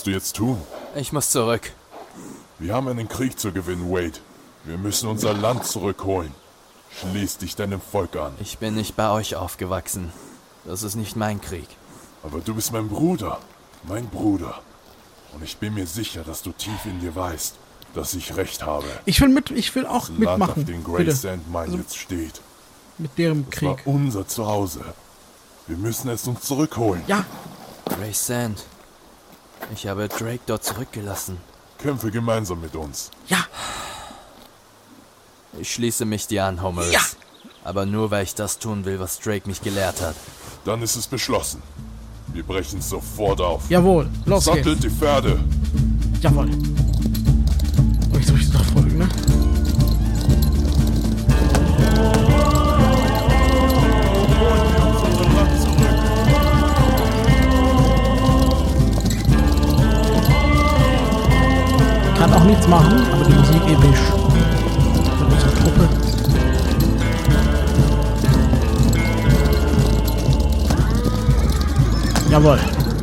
du jetzt tun? Ich muss zurück. Wir haben einen Krieg zu gewinnen, Wade. Wir müssen unser Land zurückholen. Schließ dich deinem Volk an. Ich bin nicht bei euch aufgewachsen. Das ist nicht mein Krieg. Aber du bist mein Bruder. Mein Bruder. Und ich bin mir sicher, dass du tief in dir weißt, dass ich recht habe. Ich will auch Das mitmachen. Land, auf dem Grey Bitte. Sand Mine jetzt steht. Mit deren Das war Krieg. unser Zuhause. Wir müssen es uns zurückholen. Ja, Grey Sand. Ich habe Drake dort zurückgelassen. Kämpfe gemeinsam mit uns. ja, Ich schließe mich dir an, Homerus. Ja. Aber nur, weil ich das tun will, was Drake mich gelehrt hat. Dann ist es beschlossen. Wir brechen sofort auf. jawohl. Los geht's. Sattelt die Pferde. Jawohl. Oh, jetzt soll ich doch folgen, ne? Kann auch nichts machen, aber die Musik episch. Von unserer Truppe. Jawohl.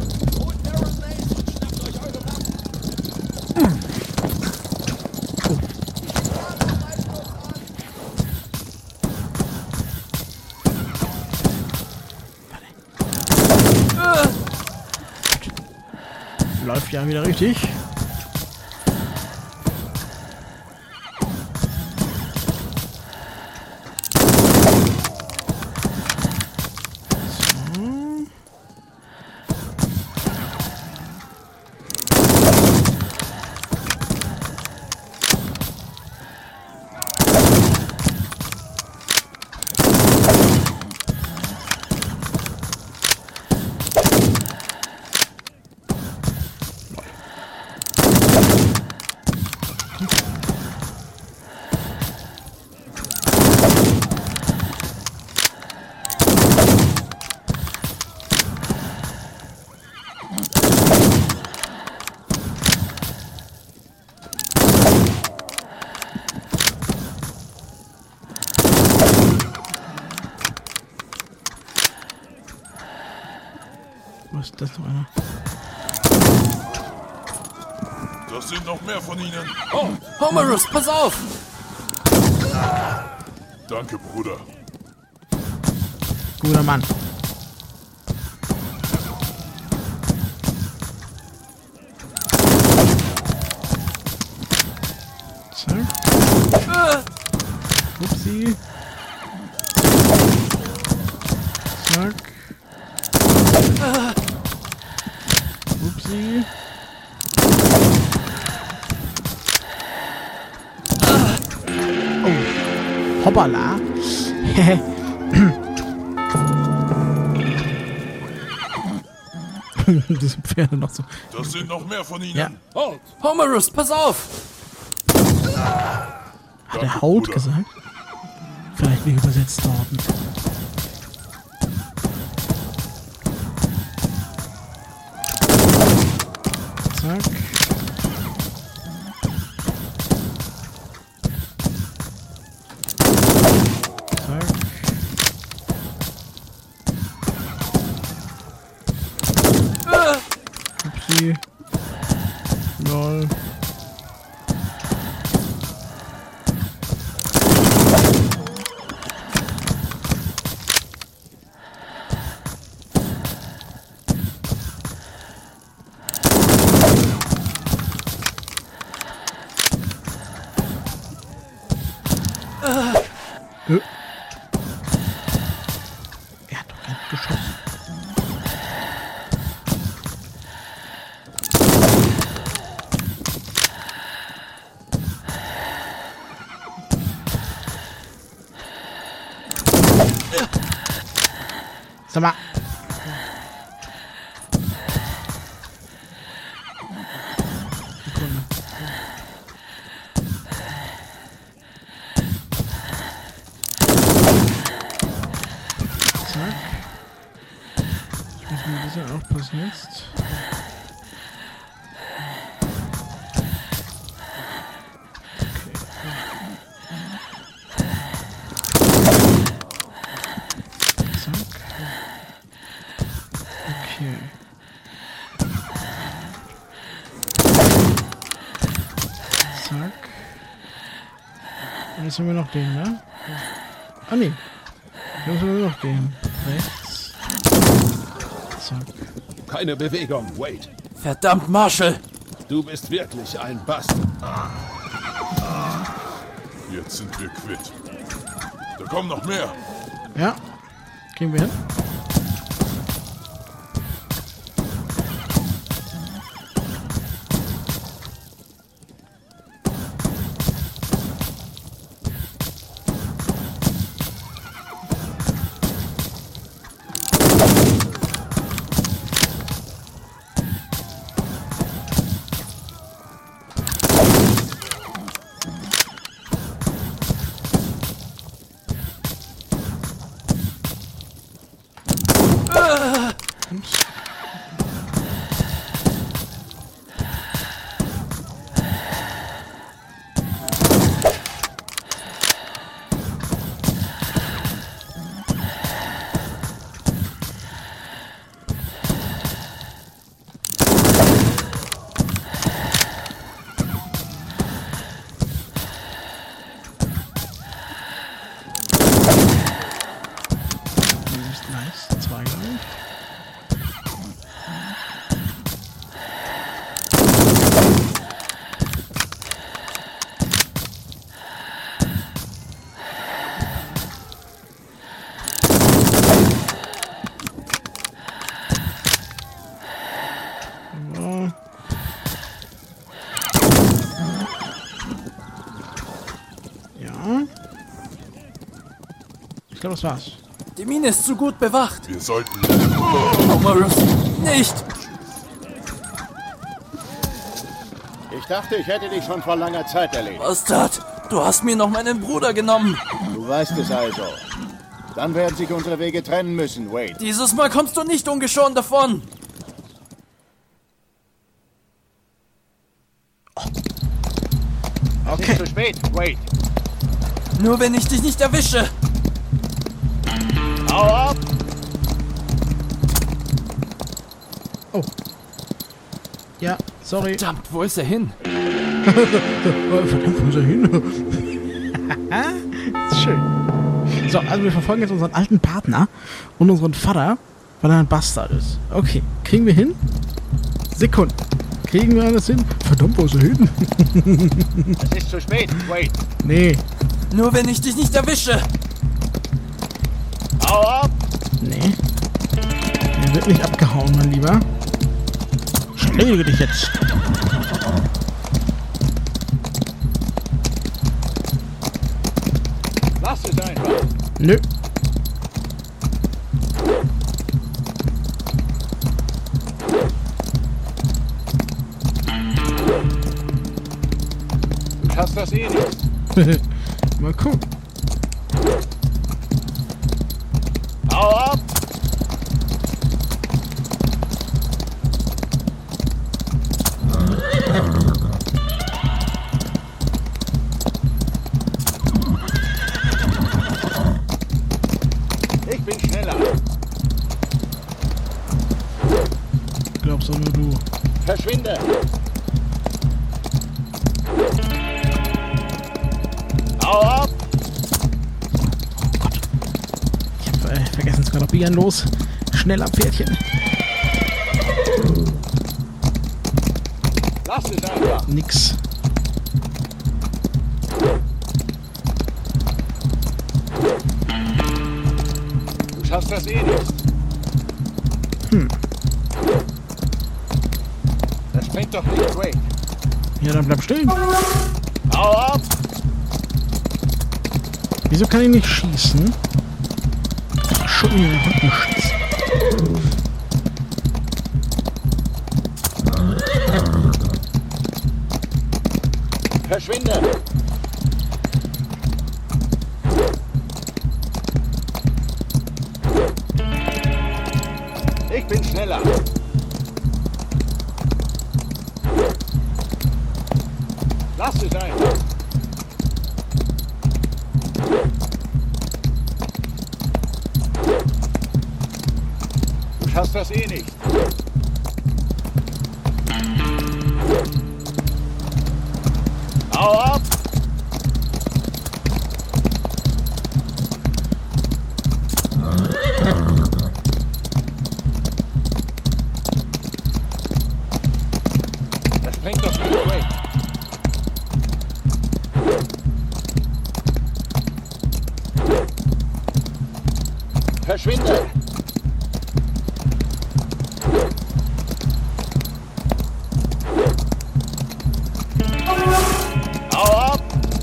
Läuft ja wieder richtig. Was ist das noch einer? Das sind noch mehr von ihnen. Oh, Homerus, pass auf! Danke, Bruder. Guter Mann. Zack. Upsi. Zack. Upsi. Oh. Hoppala. Diese Pferde noch so. Das sind noch mehr von ihnen. Ja. Oh, Homerus, pass auf! Hat er Haut Bruder. gesagt? Vielleicht wie übersetzt worden. Zack. Zack. Upsi. Lol. Er hat doch gar nicht geschossen. Sag mal. Sekunde. Zack. Ich muss mir diese aufpassen jetzt. Zack. Okay. Und jetzt haben wir noch den, ne? Ah, nee. Jetzt haben wir noch den. Rechts. Zack. Keine Bewegung, Wade. Verdammt, Marshall! Du bist wirklich ein Bastard. Jetzt sind wir quitt. Da kommen noch mehr. Ja. Kriegen wir hin. Nice. 2 gleich. Ja. Ich glaube, das war's. Die Mine ist zu gut bewacht. Wir sollten... Omarus, nicht! Ich dachte, ich hätte dich schon vor langer Zeit erledigt. Bastard, du hast mir noch meinen Bruder genommen. Du weißt es also. Dann werden sich unsere Wege trennen müssen, Wade. Dieses Mal kommst du nicht ungeschoren davon. Es ist zu spät, Wade. Nur wenn ich dich nicht erwische. Hau ab! Oh. Ja, sorry. Verdammt, wo ist er hin? Verdammt, wo ist er hin? Ist schön. So, also wir verfolgen jetzt unseren alten Partner und unseren Vater, weil er ein Bastard ist. Okay, kriegen wir hin? Sekunden. Kriegen wir alles hin? Verdammt, wo ist er hin? Es ist zu spät, Wade. Nee, Nur wenn ich dich nicht erwische. Hau ab! nee. Er wird nicht abgehauen, mein Lieber. Schläge dich jetzt. Lass es einfach. Nö. Du schaffst das eh nicht. Mal gucken. Hau ab! Ich bin schneller. Glaubst du nur du. Verschwinde! Hau ab! Ich hab vergessen zu galoppieren. Los. Schneller, Pferdchen. Lass es einfach. Nix. Du schaffst das eh nicht. Das bringt doch nicht, Wade. Ja, dann bleib stehen. Hau ab! Wieso kann ich nicht schießen? Schuppen in den Rücken schießen. Verschwinde! Ich bin schneller. Lass es einfach. Du schaffst das eh nicht. Hau ab! Verschwinde! Hau ab!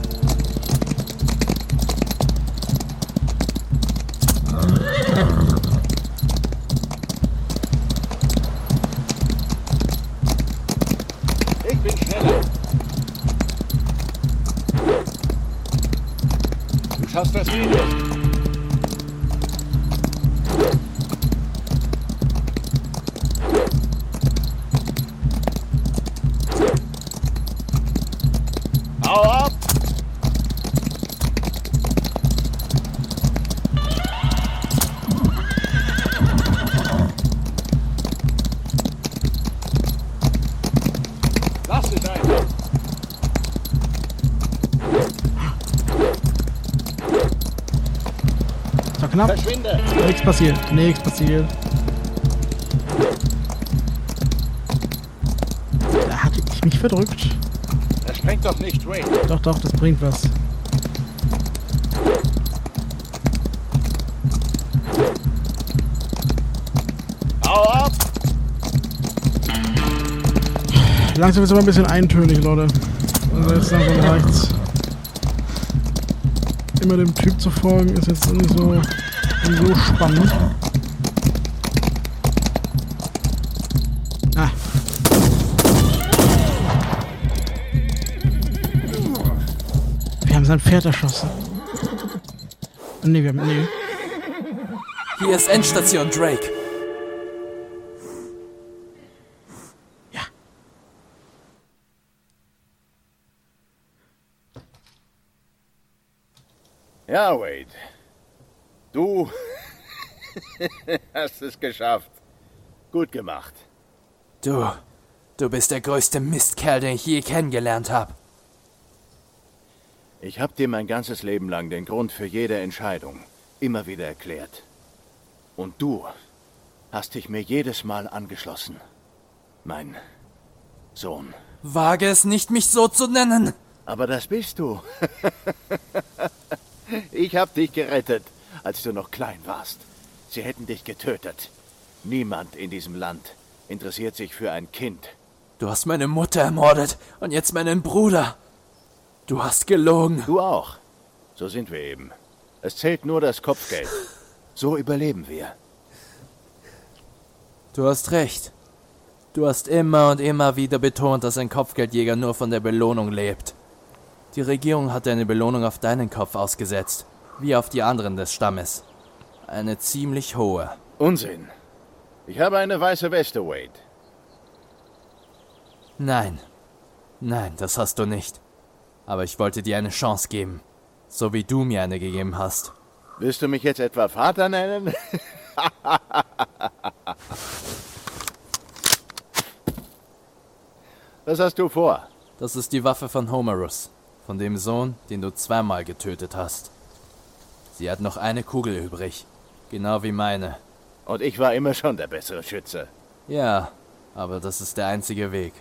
Ich bin schneller. Du schaffst das Video. Hau ab! Lass es einfach! So knapp. Verschwinde! Nichts passiert. Nichts passiert. Da hatte ich mich verdrückt. Das sprengt doch nicht, Wade. Doch, doch, das bringt was. Hau ab! Langsam ist aber ein bisschen eintönig, Leute. Also jetzt langsam reicht's. Immer dem Typ zu folgen ist jetzt nicht so spannend. Ah. Wir haben sein Pferd erschossen. Nee. Hier ist Endstation, Drake. Ja. Ja, Wade. Du hast es geschafft. Gut gemacht. Du bist der größte Mistkerl, den ich je kennengelernt habe. Ich habe dir mein ganzes Leben lang den Grund für jede Entscheidung immer wieder erklärt. Und du hast dich mir jedes Mal angeschlossen. Mein Sohn. Wage es nicht, mich so zu nennen. Aber das bist du. Ich habe dich gerettet, als du noch klein warst. Sie hätten dich getötet. Niemand in diesem Land interessiert sich für ein Kind. Du hast meine Mutter ermordet und jetzt meinen Bruder. Du hast gelogen. Du auch. So sind wir eben. Es zählt nur das Kopfgeld. So überleben wir. Du hast recht. Du hast immer und immer wieder betont, dass ein Kopfgeldjäger nur von der Belohnung lebt. Die Regierung hat eine Belohnung auf deinen Kopf ausgesetzt, wie auf die anderen des Stammes. Eine ziemlich hohe. Unsinn. Ich habe eine weiße Weste, Wade. Nein, das hast du nicht. Aber ich wollte dir eine Chance geben, so wie du mir eine gegeben hast. Willst du mich jetzt etwa Vater nennen? Was hast du vor? Das ist die Waffe von Homerus, von dem Sohn, den du zweimal getötet hast. Sie hat noch eine Kugel übrig, genau wie meine. Und ich war immer schon der bessere Schütze. Ja, aber das ist der einzige Weg.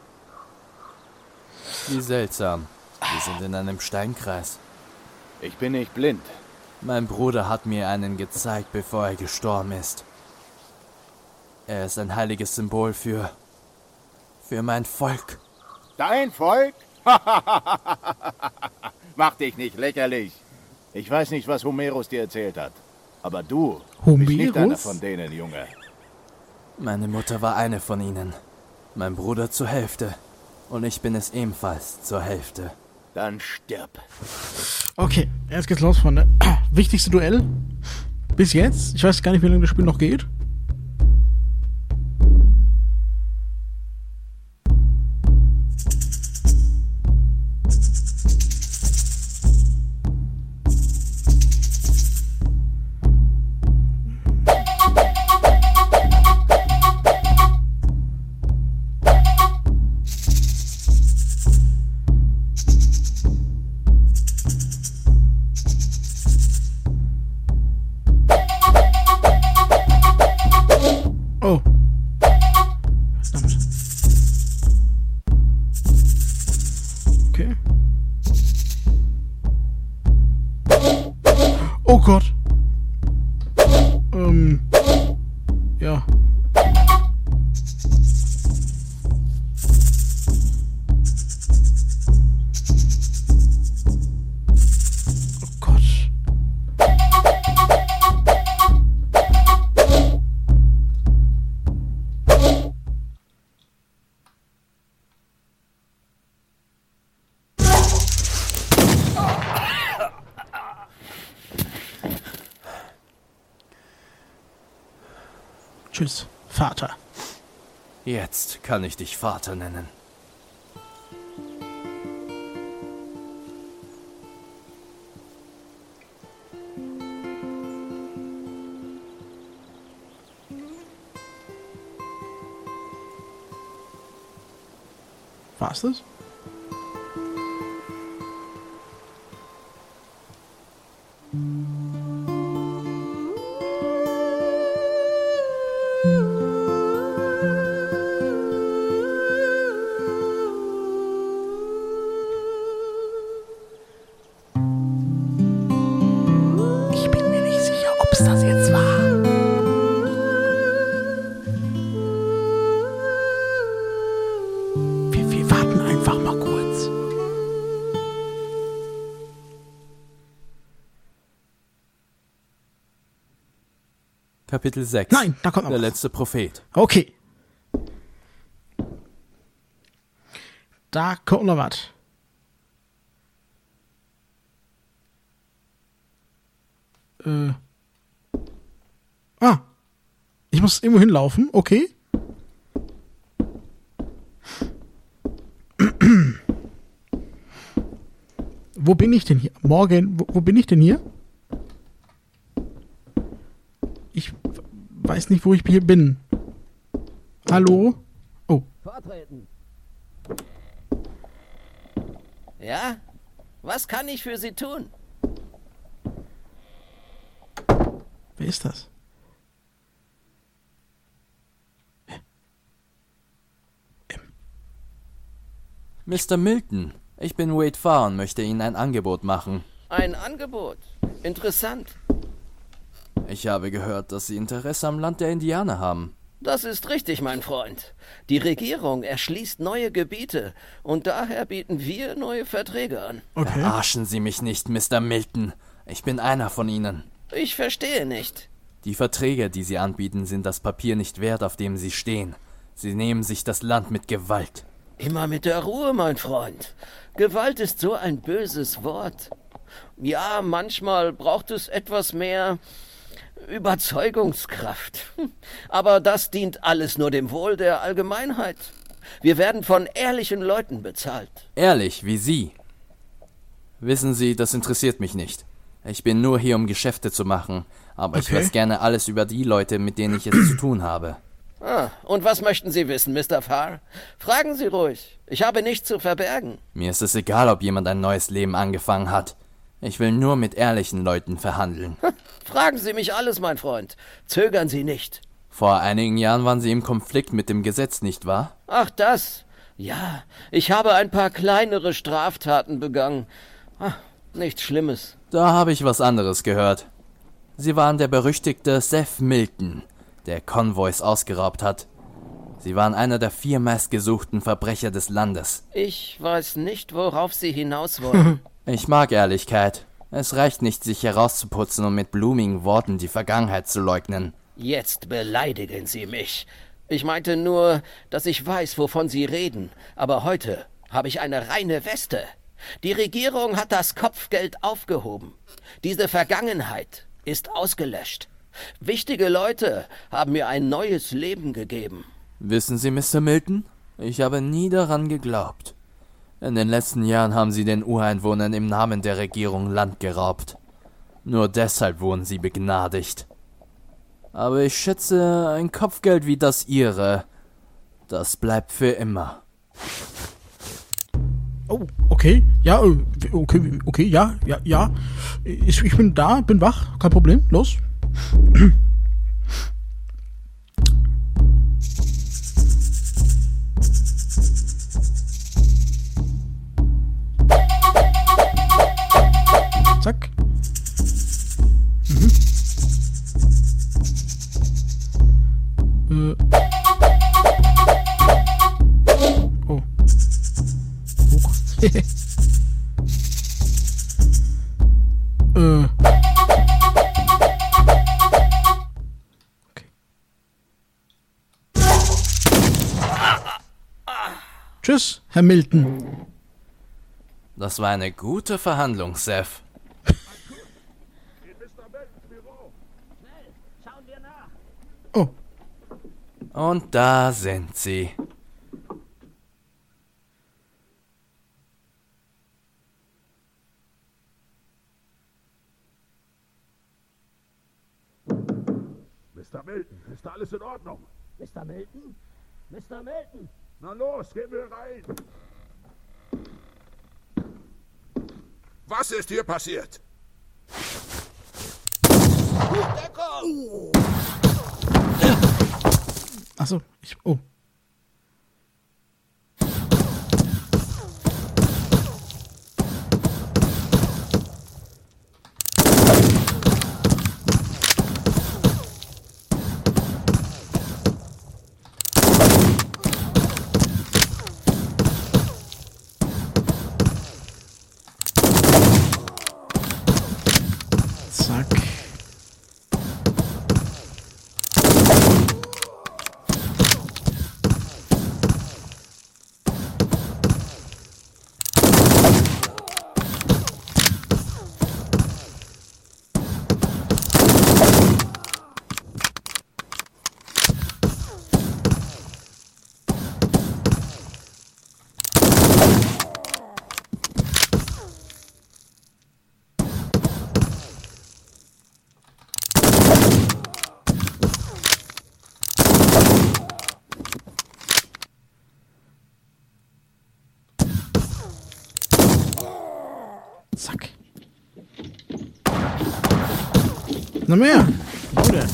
Wie seltsam. Wir sind in einem Steinkreis. Ich bin nicht blind. Mein Bruder hat mir einen gezeigt, bevor er gestorben ist. Er ist ein heiliges Symbol für mein Volk. Dein Volk? Mach dich nicht lächerlich. Ich weiß nicht, was Homerus dir erzählt hat. Aber du bist nicht einer von denen, Junge. Meine Mutter war eine von ihnen. Mein Bruder zur Hälfte. Und ich bin es ebenfalls zur Hälfte. Dann stirb. Okay, jetzt geht's los, Freunde. Wichtigste Duell bis jetzt. Ich weiß gar nicht, wie lange das Spiel noch geht. Oh. Verdammt. Okay. Oh Gott. Tschüss, Vater. Jetzt kann ich dich Vater nennen. War's das? Ich bin mir nicht sicher, ob's das jetzt war. Wir warten einfach mal kurz. Kapitel 6. Nein, da kommt noch Der was. letzte Prophet. Okay. Da kommt noch was. Ich muss irgendwo hinlaufen. Okay. Wo bin ich denn hier? Morgen, wo bin ich denn hier? Ich weiß nicht, wo ich hier bin. Hallo? Oh, Vortreten. Ja? Was kann ich für Sie tun? wer ist das? Mr. Milton, ich bin Wade Farr und möchte Ihnen ein Angebot machen. Ein Angebot. Interessant. Ich habe gehört, dass Sie Interesse am Land der Indianer haben. Das ist richtig, mein Freund. Die Regierung erschließt neue Gebiete und daher bieten wir neue Verträge an. Okay. Verarschen Sie mich nicht, Mr. Milton. Ich bin einer von Ihnen. Ich verstehe nicht. Die Verträge, die Sie anbieten, sind das Papier nicht wert, auf dem Sie stehen. Sie nehmen sich das Land mit Gewalt. Immer mit der Ruhe, mein Freund. Gewalt ist so ein böses Wort. Ja, manchmal braucht es etwas mehr Überzeugungskraft. Aber das dient alles nur dem Wohl der Allgemeinheit. Wir werden von ehrlichen Leuten bezahlt. Ehrlich, wie Sie. Wissen Sie, das interessiert mich nicht. Ich bin nur hier, um Geschäfte zu machen, aber ich Okay. weiß gerne alles über die Leute, mit denen ich es zu tun habe. Ah, und was möchten Sie wissen, Mr. Farr? Fragen Sie ruhig. Ich habe nichts zu verbergen. Mir ist es egal, ob jemand ein neues Leben angefangen hat. Ich will nur mit ehrlichen Leuten verhandeln. Fragen Sie mich alles, mein Freund. Zögern Sie nicht. Vor einigen Jahren waren Sie im Konflikt mit dem Gesetz, nicht wahr? Ach, das. Ja, ich habe ein paar kleinere Straftaten begangen. Nichts Schlimmes. Da habe ich was anderes gehört. Sie waren der berüchtigte Seth Milton, der Konvois ausgeraubt hat. Sie waren einer der 4 meistgesuchten Verbrecher des Landes. Ich weiß nicht, worauf Sie hinaus wollen. Ich mag Ehrlichkeit. Es reicht nicht, sich herauszuputzen und mit blumigen Worten die Vergangenheit zu leugnen. Jetzt beleidigen Sie mich. Ich meinte nur, dass ich weiß, wovon Sie reden. Aber heute habe ich eine reine Weste. Die Regierung hat das Kopfgeld aufgehoben. Diese Vergangenheit ist ausgelöscht. Wichtige Leute haben mir ein neues Leben gegeben. Wissen Sie, Mr. Milton? Ich habe nie daran geglaubt. In den letzten Jahren haben Sie den Ureinwohnern im Namen der Regierung Land geraubt. Nur deshalb wurden Sie begnadigt. Aber ich schätze, ein Kopfgeld wie das Ihre, das bleibt für immer. Oh, okay. Ja, okay, ja. Ich bin da, bin wach, kein Problem. Los. Zack. Oh. Hoch. Okay. Tschüss, Herr Milton. Das war eine gute Verhandlung, Seth. Oh. Und da sind sie. Mr. Milton, ist da alles in Ordnung? Mr. Milton? Mr. Milton! Na los, gehen wir rein. Was ist hier passiert? Achso, oh. Zack. Zack. Na mehr. Oder?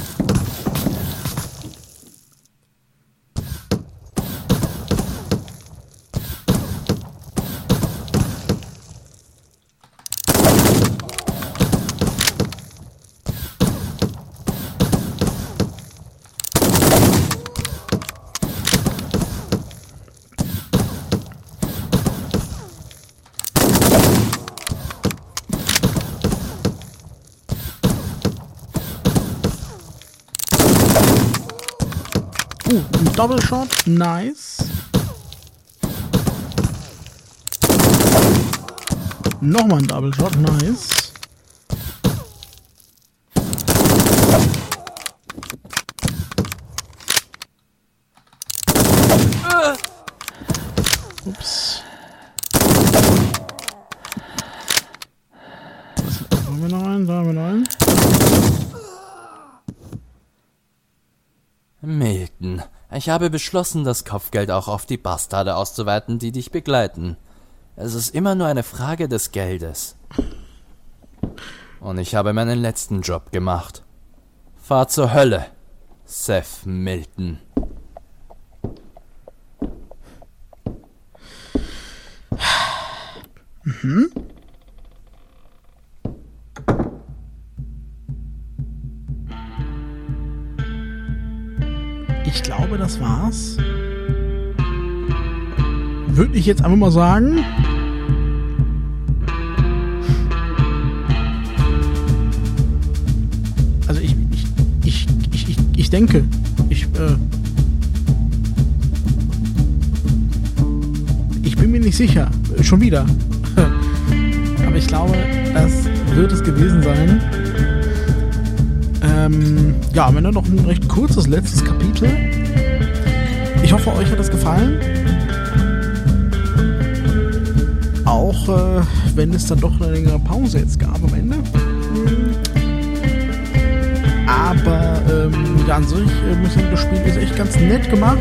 Ein Double Shot, nice. Nochmal ein Double Shot, nice. Ups. Da haben wir noch einen, da haben wir noch einen. Milton, ich habe beschlossen, das Kopfgeld auch auf die Bastarde auszuweiten, die dich begleiten. Es ist immer nur eine Frage des Geldes. Und ich habe meinen letzten Job gemacht. Fahr zur Hölle, Seth Milton. Mhm. Ich glaube, das war's. Würde ich jetzt einfach mal sagen. Also ich denke, ich bin mir nicht sicher. Schon wieder. Aber ich glaube, das wird es gewesen sein. Ja, am Ende noch ein recht kurzes letztes Kapitel. Ich hoffe, euch hat das gefallen. Auch wenn es dann doch eine längere Pause jetzt gab am Ende. Aber ja, an sich muss ich sagen, das Spiel ist echt ganz nett gemacht.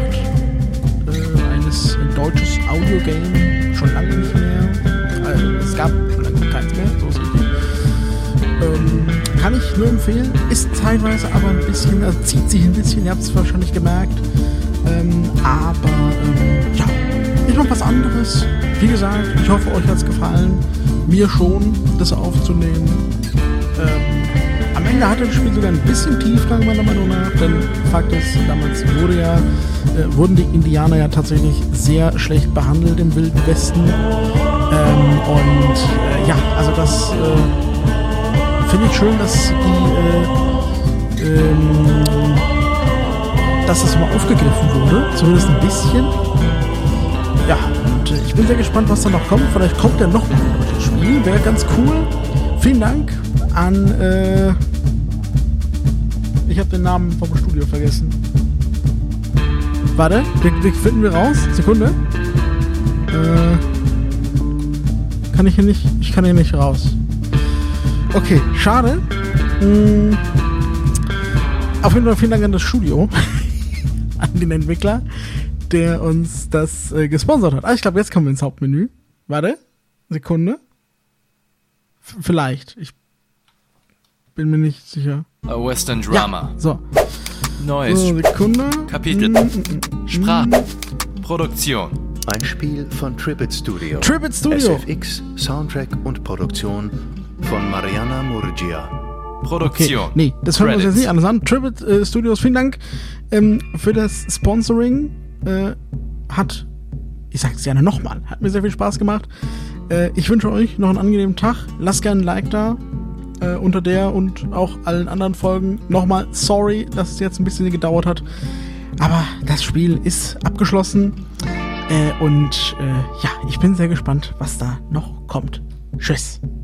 Ein deutsches Audio-Game, schon lange nicht mehr. Es gab schon lange keins mehr, so ist richtig. Kann ich nur empfehlen, ist teilweise aber ein bisschen, also zieht sich ein bisschen, ihr habt es wahrscheinlich gemerkt. Aber ja, ist noch was anderes. Wie gesagt, ich hoffe, euch hat es gefallen. Mir schon, das aufzunehmen. Am Ende hatte das Spiel sogar ein bisschen Tiefgang, meiner Meinung nach. Denn Fakt ist, damals wurden die Indianer ja tatsächlich sehr schlecht behandelt im Wilden Westen. Ja, also das finde ich schön, dass dass das mal aufgegriffen wurde, zumindest ein bisschen. Ja, und ich bin sehr gespannt, was da noch kommt. Vielleicht kommt ja noch mal ein deutsches Spiel, wäre ganz cool. Vielen Dank an ich habe den Namen vom Studio vergessen. Warte, wir finden wir raus. Sekunde. Kann ich hier nicht... Ich kann hier nicht raus. Okay, schade. Auf jeden Fall vielen Dank an das Studio. An den Entwickler, der uns das gesponsert hat. Ich glaube, jetzt kommen wir ins Hauptmenü. Warte. Sekunde. Vielleicht. Ich bin mir nicht sicher. A Western Drama. Ja, so. Neues Sekunde. Kapitel. Sprache. Produktion. Ein Spiel von Tribit Studio. Tribit Studio. SFX, Soundtrack und Produktion von Mariana Murgia. Produktion. Okay. Nee, das hören wir uns jetzt nicht alles an. Tribit Studios, vielen Dank für das Sponsoring. Ich sag's gerne nochmal, hat mir sehr viel Spaß gemacht. Ich wünsche euch noch einen angenehmen Tag. Lasst gerne ein Like da. Unter der und auch allen anderen Folgen. Nochmal sorry, dass es jetzt ein bisschen gedauert hat. Aber das Spiel ist abgeschlossen. Und ja, ich bin sehr gespannt, was da noch kommt. Tschüss.